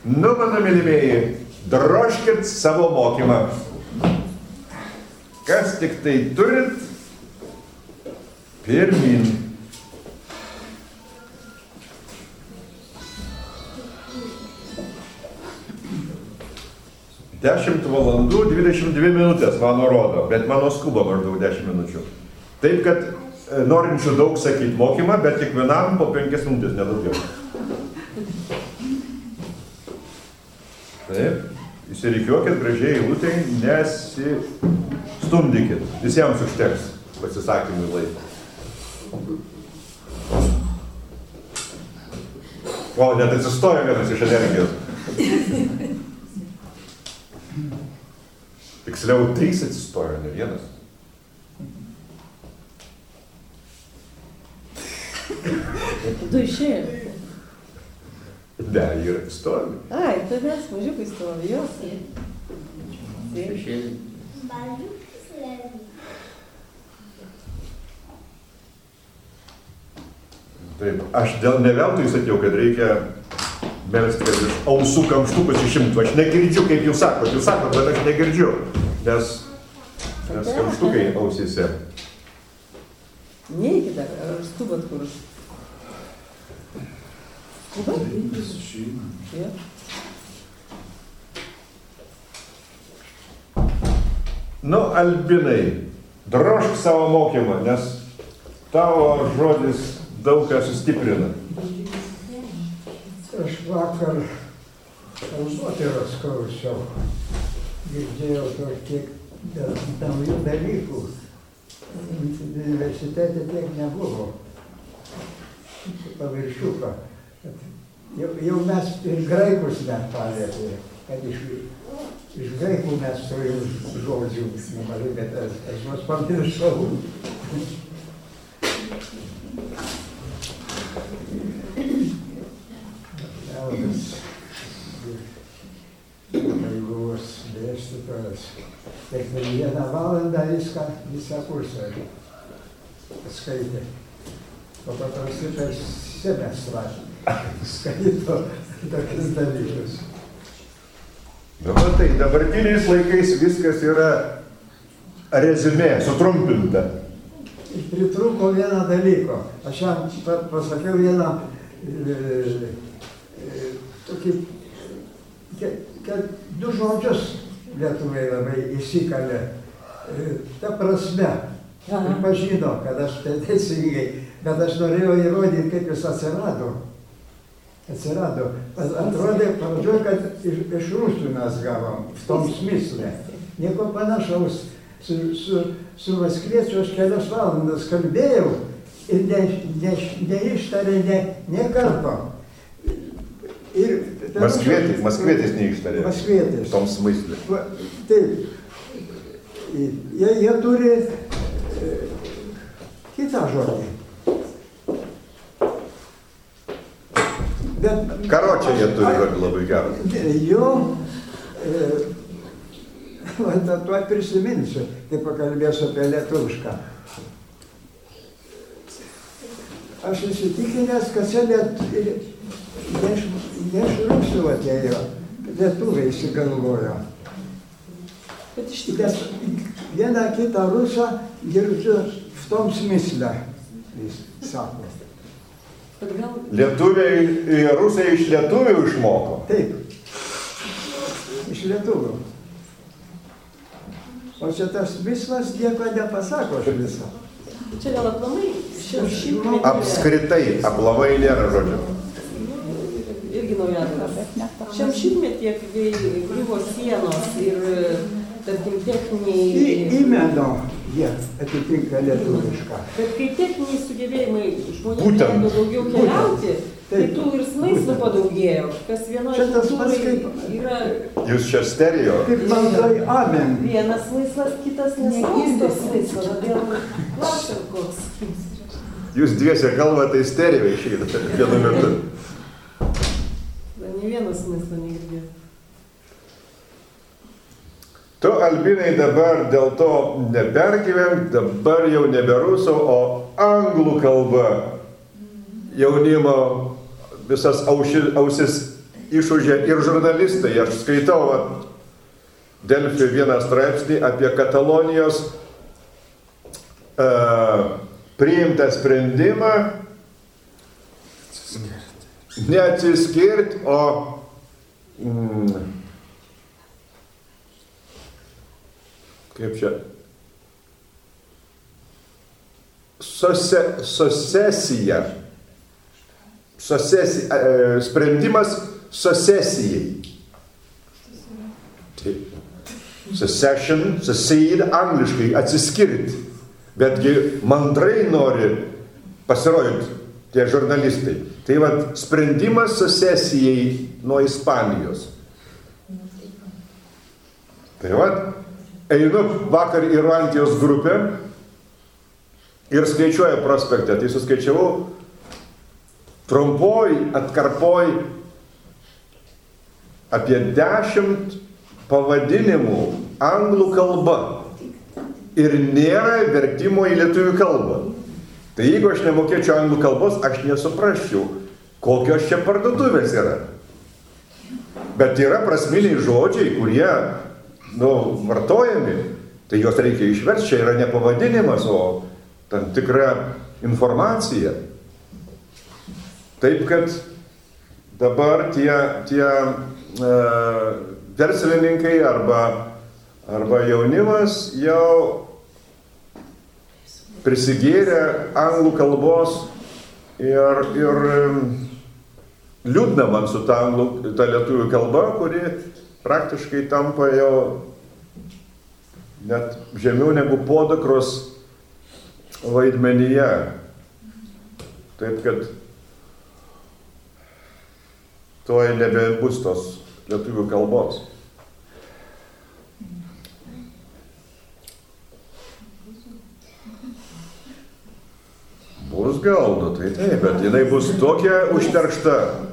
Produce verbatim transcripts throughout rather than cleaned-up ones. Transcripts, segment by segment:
Nu, mano mylimieji, drožkit savo mokymą. Kas tik tai turit, pirmin. dešimt valandų dvidešimt dvi minutės mano rodo, bet mano skuba maždaug dešimt minučių. Taip, kad norinčių daug sakyti mokymą, bet kiekvienam po penkias minutės, nedaugiau. Taip, įsirikiuokit gražiai eilutėj, nesistumdykit. Visiems užteks pasisakymui laiko. O, net atsistojo vienas iš energijos. Tiksliau, trys atsistojo, ne vienas. Du išėjo. Ne, ir atsistojo. Ai, tai mes mažiukai stovi, jos. Taip, aš dėl neveltui sakiau, kad reikia melsti, kad iš ausų kamštukus išimtų. Aš negirdžiu, kaip jūs sakot. Jūs sakot, bet aš negirdžiu. Nes, nes kamštukai ausyse. Neikit dar, ar skubat kur? Skubat? Ja. Nu, Albinai, drožk savo mokymą, nes tavo žodis daug ką sustiprina. Aš vakar kalbotyros klausiau, girdėjau tiek naujų dalykų. Universitete tiek nebuvo. Paviršiuką. Jau, jau mes ir graikus net palėtė, kad iš, iš graikų mes turim žodžių nemažai, bet aš, aš juos pamiršau. Liaudas baigos dėstytojas. Ir per vieną valandą viską, visą kursą skaitė. O paprastai per semestrą skaito tokius dalykus. Na, tai dabartiniais laikais viskas yra reziumė, sutrumpinta. Ir pritrūko vieną dalyko. Aš jam pasakiau vieną e, e, tokį, kad du žodžius lietuviai labai įsikalė. E, ta prasme, ir pažino, kad aš tai teisingai, bet aš norėjau įrodyti, kaip jis atsirado. Atsirado. Atrodė pradžioj, kad iš, iš rusų mes gavom, v tom smysle. Nieko panašaus. Su, su, su Maskviečiu aš kelias valandas kalbėjau ir ne, ne, neištarė ne, ne karto. Ir, Maskvietis, maskvietis neištarė. Maskvietis. V tom smysle. Taip. Jie, jie turi e, kitą žodį. Bet, Karočią jie turi žodį labai gerą. Jo, e, tuo prisiminsiu, kai pakalbėsiu apie lietuvišką. Aš įsitikinęs, kad čia net, ne iš, ne iš rusų atėjo, lietuviai įsigalvojo. Bet iš tikrųjų, vieną kitą rusą girdžiu v tom smysle, jis sako. Lietuviai, rusai iš lietuvių išmoko? Taip, iš lietuvių. O čia tas vislas nieko nepasako aš visą. Čia gal aplamai šiam šimtmetį. Apskritai, aplamai nėra žodžių. Irgi naujadas. Šiam šimtmetį griuvo sienos ir, tarkim, techniniai... Įmeno jie atitinka lietuvišką. Bet kai techniniai sugebėjimai žmonėms leido daugiau keliauti, tai tų ir smaislų padaugėjo. Kas vienoj kultūrai yra... Jūs čia stereo? Kaip bandai amen. Vienas smaislas, kitas nesmaislas smaislas. Todėl klausim koks. Jūs dviese kalbate, tai stereo išeina vienu metu. Ne vienas smaislas negirdėjo. Tu, Albinai, dabar dėl to nepergyvenk, dabar jau nebe rusų, o anglų kalba jaunimo visas auši, ausis išūžė ir žurnalistai. Aš skaitau va, Delfi vieną straipsnį apie Katalonijos uh, priimtą sprendimą neatsiskirt, o mm, kaip čia Sose, sosesija sosesi, e, sprendimas sosesijai. Taip. Secession, secede, angliškai atsiskirti. Betgi mandrai nori pasirodyti tie žurnalistai. Tai vat sprendimas sosesijai nuo Ispanijos. Tai vat, einu vakar į Irlandijos grupę ir skaičiuoju prospektą. Tai suskaičiavau trumpoj atkarpoj apie dešimt pavadinimų anglų kalba ir nėra vertimo į lietuvių kalbą. Tai jeigu aš nemokėčiau anglų kalbos, aš nesuprasčiau, kokios čia parduotuvės yra. Bet yra prasminiai žodžiai, kurie, nu, vartojami, tai juos reikia išversti, čia yra ne pavadinimas, o tam tikra informacija. Taip, kad dabar tie, tie e, verslininkai arba, arba jaunimas jau prisigėrė anglų kalbos ir, ir liūdna man su ta, anglų, ta lietuvių kalba, kuri praktiškai tampa jau net žemiau negu podakros vaidmenyje. Taip, kad toj nebebus tos lietuvių kalbos. Bus gal, nu tai taip, bet jinai bus tokia užteršta,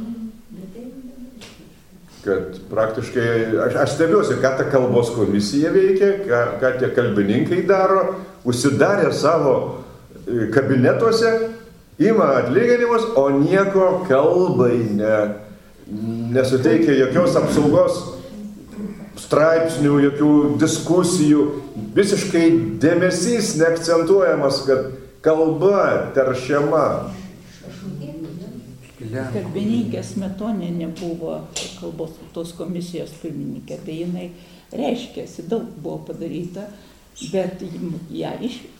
kad praktiškai, aš, aš stebiuosi, ką ta kalbos komisija veikia, ką, ką tie kalbininkai daro, užsidarė savo kabinetuose, ima atlyginimus, o nieko kalbai ne, nesuteikia jokios apsaugos straipsnių, jokių diskusijų, visiškai dėmesys neakcentuojamas, kad kalba teršiama. Kalbininkė Smetonienė buvo kalbos tos komisijos pirmininkė, tai jinai reiškėsi, daug buvo padaryta, bet ją išvykti.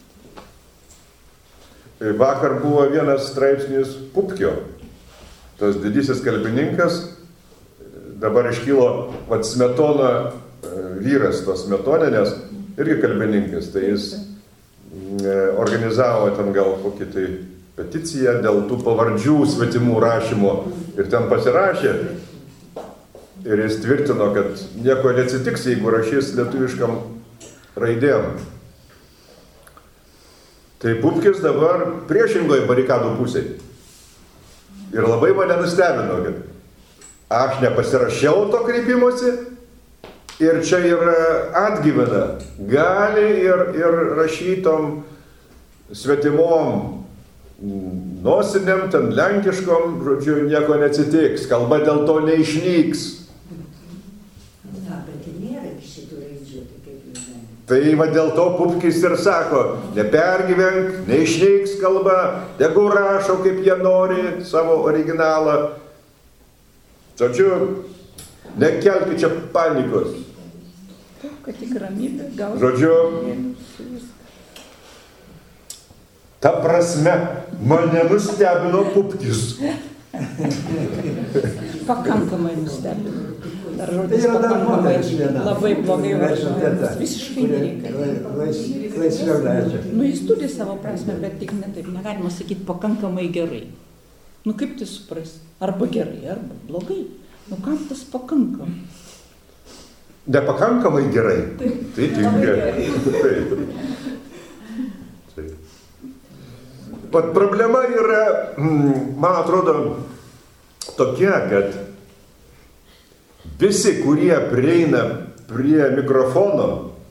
Vakar buvo vienas straipsnis Pupkio, tas didysis kalbininkas, dabar iškilo vat Smetona, vyras tos Smetonienės, irgi kalbininkas, tai jis organizavo ten gal kokį tai peticiją dėl tų pavardžių svetimų rašymo ir ten pasirašė ir jis tvirtino, kad nieko neatsitiks, jeigu rašys lietuviškam raidėm. Tai Pupkis dabar priešingoj barikadų pusėje. Ir labai mane nustebino, kad aš nepasirašiau to kreipimosi ir čia yra atgyvena. Gali ir, ir rašytom svetimom nosiniam, ten lenkiškom, žodžiu, nieko neatsitiks. Kalba dėl to neišnyks. Na, bet ir nėra šitų raidžių, tai kaip jūs žinote. Tai va dėl to Pupkis ir sako, nepergyvenk, neišnyks kalba, tegu rašo kaip jie nori savo originalą. Žodžiu, nekelkit čia panikos. Taip, kad tik ramybė gauti. Žodžiu, ta prasme, mane nustebino Pupkis. Pakankamai nustebino. Dar žodis pakankamai labai blogai vartojamas. Visiškai nereikalingas. Laisviau leidžia. Nu, jis turi savo prasme, bet tik ne taip. Negalima sakyti pakankamai gerai. Nu, kaip tai suprasti? Arba gerai, arba blogai. Nu, kam tas pakankam? Nepakankamai gerai. Taip, tai labai Taip. Taip. Pat problema yra, man atrodo, tokia, kad visi, kurie prieina prie mikrofono,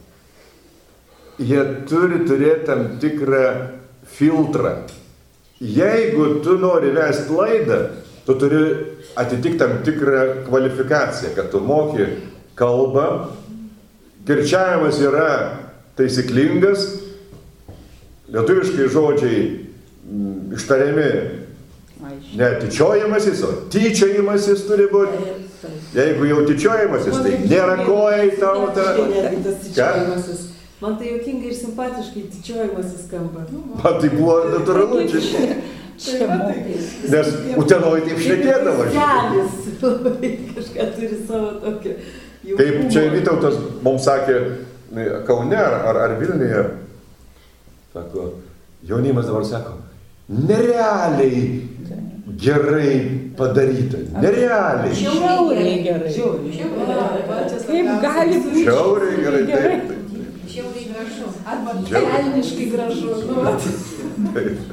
jie turi turėti tam tikrą filtrą. Jeigu tu nori vesti laidą, tu turi atitikti tam tikrą kvalifikaciją, kad tu moki kalbą, kirčiavimas yra taisyklingas, lietuviškai žodžiai m, ištariami, ne tyčiojimasis, o tyčiojimasis turi būti. Jeigu jau tyčiojimasis, tai nėra koja į tautą. Man tai juokingai ir simpatiškai tyčiojimasis skamba. Man tai buvo natūralu čia. Nes Utenoj taip šnekėdavo. Kelis kažką turi savo tokį jaukumą. Kaip čia Vytautas mums sakė, Kaune ar, ar Vilniuje, sako, jaunimas dabar sako, nerealiai gerai padaryta. Nerealiai. Šiauriai gerai. Kaip gali būti? Šiauriai gerai, taip. Šiauriai gražu. Arba velniškai gražu. Taip.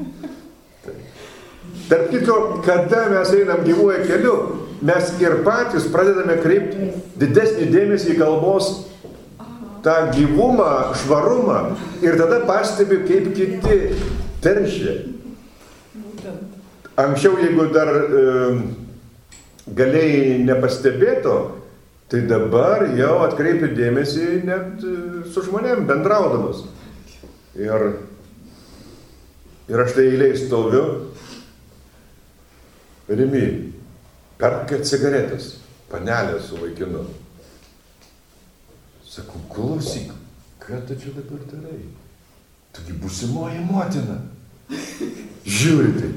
Tarp kitko, kada mes einam gyvuoju keliu, mes ir patys pradedame kreipti didesnį dėmesį į kalbos tą gyvumą, švarumą ir tada pastebi, kaip kiti teršia. Anksčiau, jeigu dar e, galėjai nepastebėto, tai dabar jau atkreipi dėmesį net su žmonėm bendraudamas. Ir, ir aš tai eiliai stoviu, Rimi, perka cigaretės, panelė su vaikinu. Sakau, klausyk, ką tu čia dabar darai? Tugi būsimoji motina. Žiūri tai.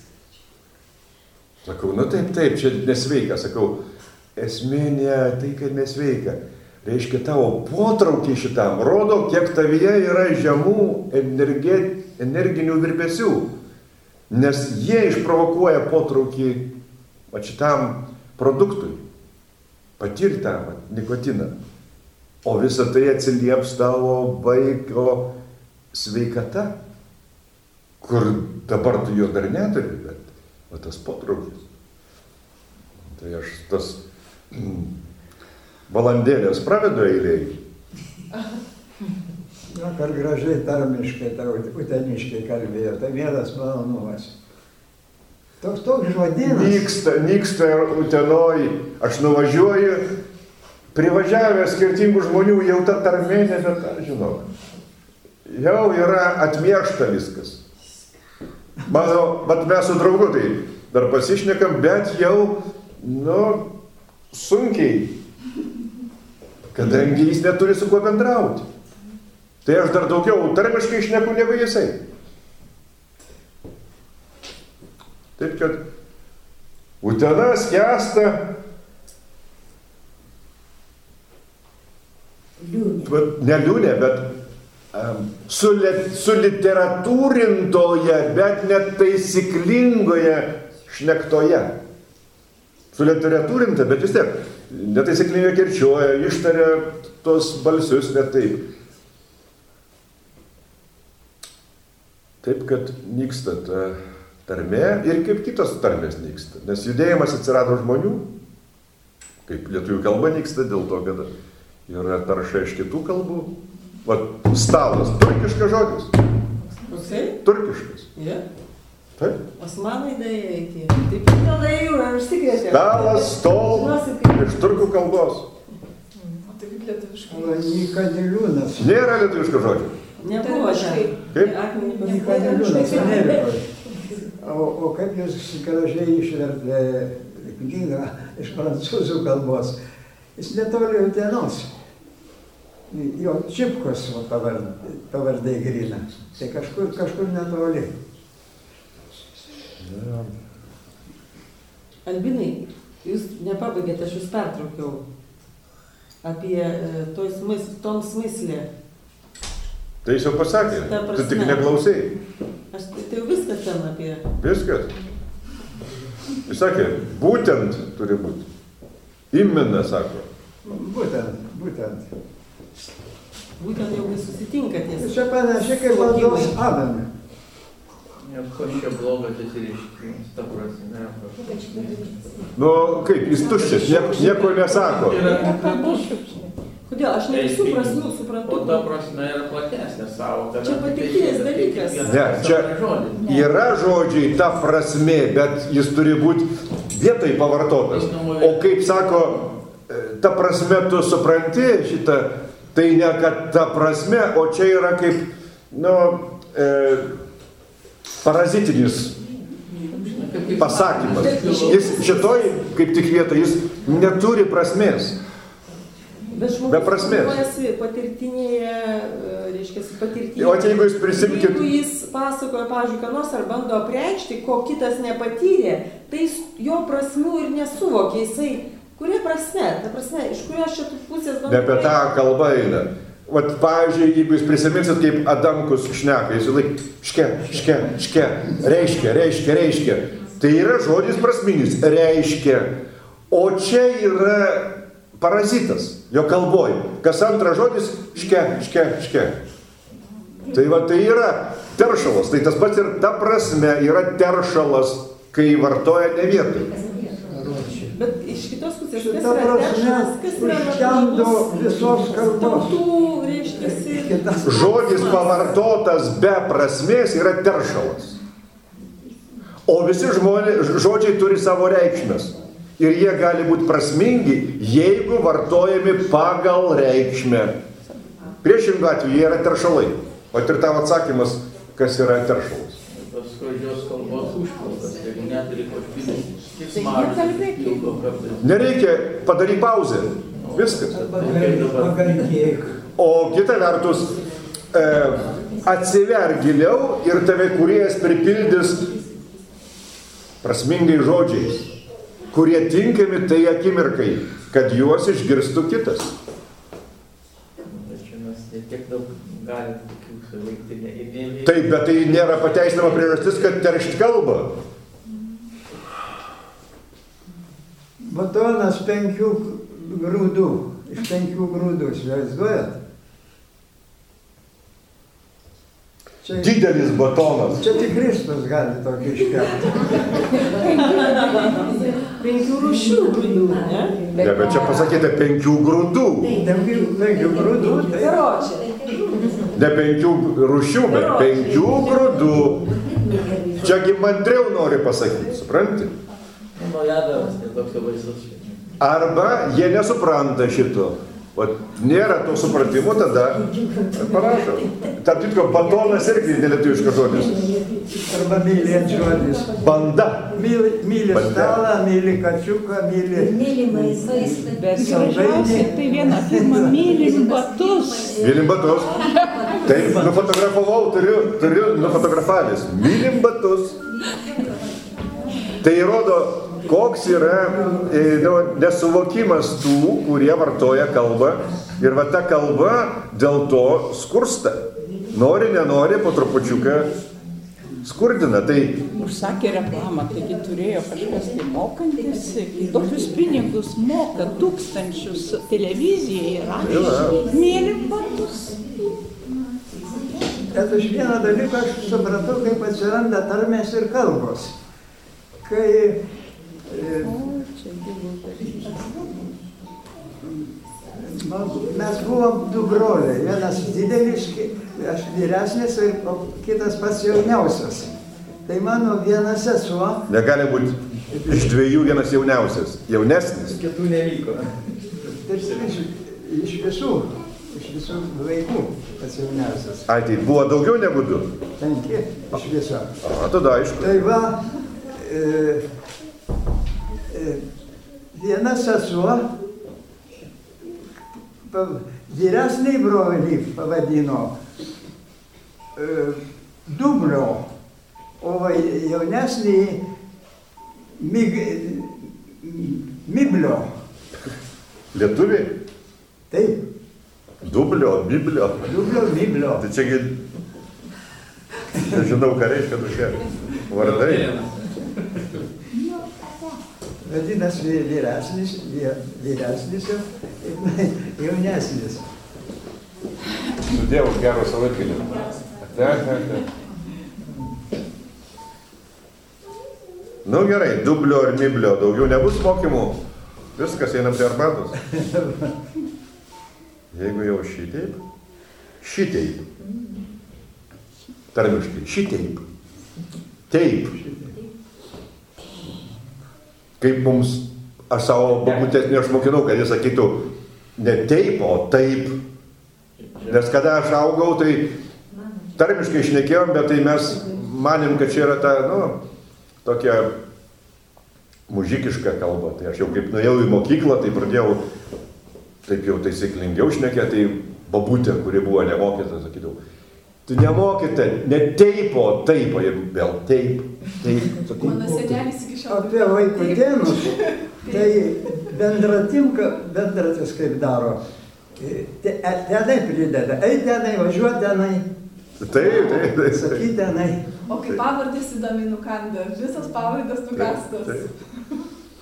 Sakau, nu taip, taip, čia nesveika. Sakau, esmė ne tai, kad nesveika. Reiškia, tavo potraukiai šitam rodo, kiek tavyje yra žemų energi, energinių virpesių. Nes jie išprovokuoja potraukį va šitam produktui. Patirti tą nikotiną. O visą tai atsilieps tavo vaiko sveikata, kur dabar tu jo dar neturi, bet va tas potraukis. Tai aš tas mm, valandėlės pravedu eiliai. Na, kad gražiai tarmiškai, ta uteniškai kalbėjo, tai vienas malonumas. Toks toks žodinas. Nyksta, nyksta Utenoj, aš nuvažiuoju, privažiavę skirtingų žmonių, jau ta tarmė nebeta, žinau. Jau yra atmiešta viskas. Mano, vat mes su draugu tai dar pasišnekam, bet jau, nu, sunkiai, kadangi jis neturi su kuo bendrauti. Tai aš dar daugiau tarmiškai šneku negu jisai. Taip kad Utena skęsta Liūnė. ne liūnė, bet um, su, li, su literatūrintoje, bet net taisyklingoje šnektoje. Su literatūrinta, bet vis tiek netaisyklingai kirčiuoja, ištaria tos balsius net taip. Taip, kad nyksta ta tarmė ir kaip kitos tarmės nyksta. Nes judėjimas atsirado žmonių, kaip lietuvių kalba nyksta dėl to, kad yra tarša iš kitų kalbų. Vat stalas, turkiškas žodis. Rusai? Turkiškas. Yeah. Taip. Osmanai daėjo iki. Taip tada jau užsikrėtė. Stalas, stol, iš turkų kalbos. O tai kaip lietuviškai? Nikadiliūnas. Nėra lietuviško žodžio. Nebuvo ten. Kaip? Nikadiliūnas Amerikoje. O, o kaip jūs gražiai išvertė knygą iš prancūzų kalbos. Jis netoli Utenos. Jo Čipkos pavardė, pavardė Grina. Tai kažkur, kažkur netoli. Ja. Albinai, jūs nepabaigėte, aš jūs pertraukiau apie e, toj smys, tom smyslė. Tai jis jau pasakė, Ta tu tik prasme. neklausai. Aš tai tai jau viskas ten apie... Viskas. Jis sakė, būtent turi būti. Imena, sako. Būtent, būtent. Būtent jau kai susitinkat. Čia panašiai kaip maldos Adamui. Nes ko čia blogas atsiriškimas, ta prasme. Nu, kaip, jis tuščias, nieko, nieko nesako. Yra Kodėl Kodėl? Aš ne visų prasmių suprantu. O ta prasme yra platesnė sąvoka. Čia patirtinis dalykas. Ne, čia yra žodžiai ta prasmė, bet jis turi būti vietoj pavartotas. O kaip sako, ta prasme tu supranti šitą, tai ne kad ta prasme, o čia yra kaip, nu, e, parazitinis pasakymas. Jis šitoj, kaip tik vietoj, jis neturi prasmės. Bet žmogus naudojasi patirtinėje, reiškia, patirtinėje. O jeigu jūs prisimkit... Jeigu jis pasakoja, pavyzdžiui, ką nors ar bando apreikšti, ko kitas nepatyrė, tai jis jo prasmių ir nesuvokė. Jisai, kuria prasme, ta prasme, iš kurios čia pusės bando... Ne apie tą kalbą eina. Vat, pavyzdžiui, jeigu jūs prisiminsit, kaip Adamkus šneka, jis laik, ške, ške, ške, reiškia, reiškia, reiškia. Tai yra žodis prasminis, reiškia. O čia yra parazitas, jo kalboj. Kas antras žodis, ške, ške, ške. Tai va, tai yra teršalas. Tai tas pats ir ta prasme yra teršalas, kai vartoja ne vietoj. Bet iš kitos pusės, kas Šita yra teršalas, kas yra užtemdo visos kalbos. tautų, reiškia, Žodis pavartotas be prasmės yra teršalas. O visi žmonės, žodžiai turi savo reikšmės. Ir jie gali būti prasmingi, jeigu vartojami pagal reikšmę. Priešingų atveju jie yra teršalai. O ir tavo atsakymas, kas yra teršalas. Tos skurdžios kalbos užpildas, jeigu neturi košpinės, tik smaržas, ilgo kartais. Nereikia, padaryk pauzę. Viskas. O kita vertus, e, atsiver giliau ir tave kūrėjas pripildys prasmingai žodžiais, kurie tinkami tai akimirkai, kad juos išgirstų kitas. Bet čia mes tiek daug galim tokių suveikti. Taip, bet tai nėra pateisinama priežastis, kad teršt kalbą. Batonas penkių grūdų, iš penkių grūdų, įsivaizduojat? Čia, Didelis batonas. čia tik Kristus gali tokį iškelti. penkių rūšių grūdų, ne? Ne, bet čia pasakyta penkių grūdų. Penkių, penkių grūdų, tai Karočią. Ne penkių rūšių, bet penkių grūdų. Čiagi mandriau nori pasakyti, supranti? Nu, naujadaras, tai toks jau baisus. Arba jie nesupranta šito. O nėra to supratimo, tada parašo. Tarp kitko, batonas irgi nelietuviškas žodis. arba mylėt žodis. Banda. Myli, myli Banda. stalą, myli kačiuką, myli... Mylimais vaistais. Bet gražiausiai tai viena pirma mylim batus. Mylim batus. Taip, nufotografavau, turiu, turiu nufotografavęs. Mylim batus. Tai rodo, koks yra e, nu, nesuvokimas tų, kurie vartoja kalbą. Ir va ta kalba dėl to skursta. Nori, nenori, po trupučiuką skurdina. Tai Užsakė reklamą, taigi turėjo kažkas tai mokantis. Tokius pinigus moka tūkstančius televizijai ir radijai. Mylim batus. Bet aš vieną dalyką aš supratau, kaip atsiranda tarmės ir kalbos. Kai e, mes buvom du broliai, vienas didelis, aš vyresnis ir kitas pats jauniausias. Tai mano viena sesuo. negali būti iš dviejų vienas jauniausias. Jaunesnis. Kitų nevyko. Taip, iš, iš visų, iš visų vaikų pats jauniausias. Ai, tai buvo daugiau negu du. Penki iš viso. A, tada aišku. Tai va, e, e, viena sesuo pa, vyresnį brolį pavadino e, Dublio, o jaunesnį mig, Miblio. Lietuviai? Taip, Dublio, Biblio. Dublio, Miblio. Tai čiagi, nežinau, ką reiškia tokie vardai. Vadinasi, vyresnis, vyresnis ir jaunesnis. Su Dievu gero savaitgalį. Ate, ate, ate. Nu gerai, Dublio ir Miblio, daugiau nebus mokymų. Viskas, einam prie arbatos. Jeigu jau šitaip, šitaip. Tarmiškai, šitaip. Taip. Kaip mums, aš savo babutės neišmokinau, kad jis sakytų ne taip, o taip. Nes kada aš augau, tai tarmiškai šnekėjom, bet tai mes manėm, kad čia yra ta, nu, tokia mužikiška kalba. Tai aš jau kaip nuėjau į mokyklą, tai pradėjau taip jau taisyklingiau šnekėti, tai babutė, kuri buvo nemokyta, sakydavau, tu nemokite, ne taip, o taip, o vėl taip, taip. Mano senelis iki šiol. Apie vaikutėnus, tai bendratimka, bendratis kaip daro. Te- Tenai prideda, ei tenai, važiuot tenai, Taip, taip, taip. sakyt tenai. O kaip pavardės įdomiai nukanda, visos pavardės nukastos. Taip,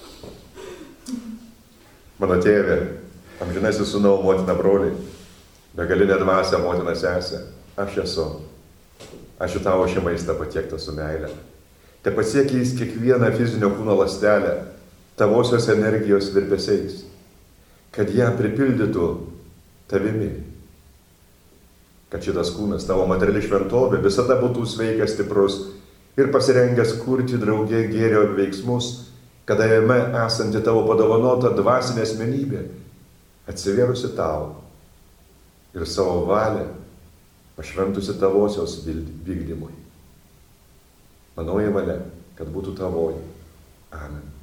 Mano tėvė, amžinasis sūnau, motina broliai, begalinė dvasia, motina sesė, aš esu. Aš į tavo šį maistą patiekta su meile. Te pasiekia jis kiekvieną fizinio kūno ląstelę, tavosios energijos virpesiais, kad ją pripildytų tavimi. Kad šitas kūnas, tavo materiali šventovė, visada būtų sveikas, stiprus ir pasirengęs kurti draugė gėrio veiksmus, kada jame esanti tavo padovanota dvasinė asmenybė atsivėrusi tau ir savo valią pašventusi tavosios vykdymui. Manoji valia, kad būtų tavoji. Amen.